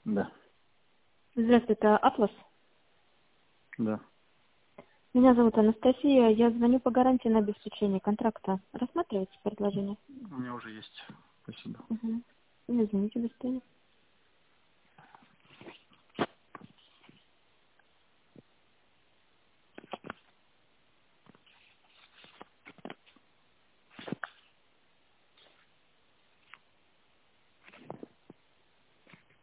Да. Здравствуйте, это Атлас. Да. Меня зовут Анастасия. Я звоню по гарантии на обеспечение контракта. Рассматриваете предложение? У меня уже есть. Спасибо. Угу. Извините, до свидания.